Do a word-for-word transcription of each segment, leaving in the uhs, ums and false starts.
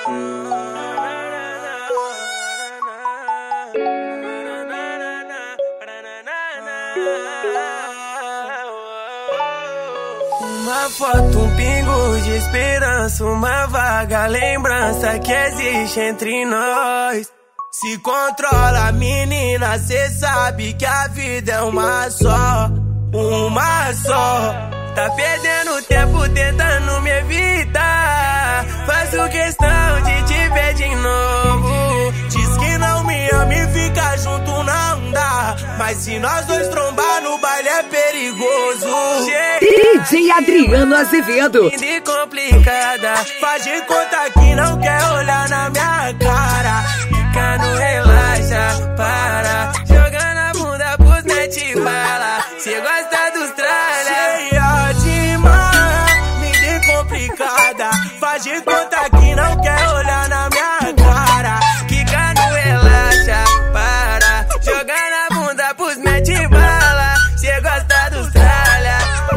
Uma foto, um pingo de esperança, uma vaga lembrança que existe entre nós. Se controla, menina, cê sabe que a vida é uma só, uma só. Tá perdendo tempo tentando me evitar. Faço questão de te ver de novo. Diz que não me ama e ficar junto não dá. Mas se nós dois trombar no baile é perigoso. D J Adriano Azevedo. Linda e complicada, faz de conta que não quer olhar na minha cara. Fica no relaxa, para, jogando a bunda pros net bala. Cê gosta dos tralha, cheia de mar, linda e complicada, faz de conta que não quer olhar na minha cara. Fica no relaxa, para, jogando a bunda pros net bala. Cê gosta dos tralha.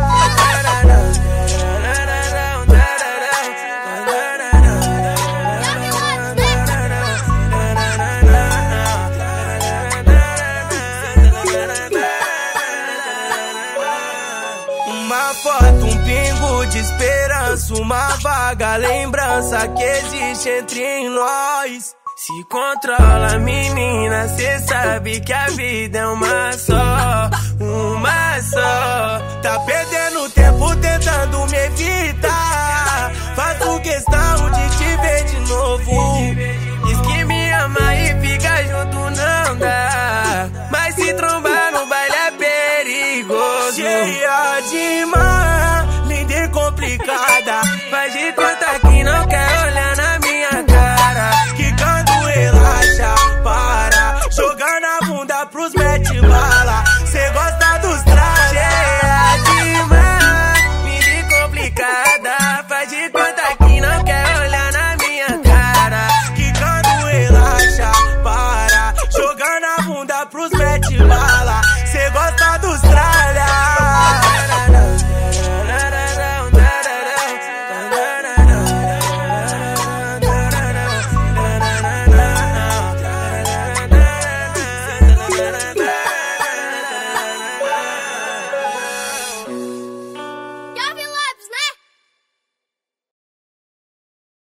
Uma foto, um pingo de esperança, uma vaga lembrança que existe entre nós. Se controla, menina, cê sabe que a vida é uma só, uma só. Tá perdendo tempo tentando me evitar. Faço questão de te ver de novo. Diz que me ama e fica junto não dá. Mas se trombar no baile é perigoso. Cheia de mar, linda e complicada, faz de conta que não quer olhar na minha cara. Que quando relaxa, para, jogando a bunda pros mete bala. Cê gosta dos trajes. Cheia de mar, linda e complicada, faz de conta que não quer olhar na minha cara. Que quando relaxa, para, jogando a bunda pros mete bala. Cê gosta dos trajes.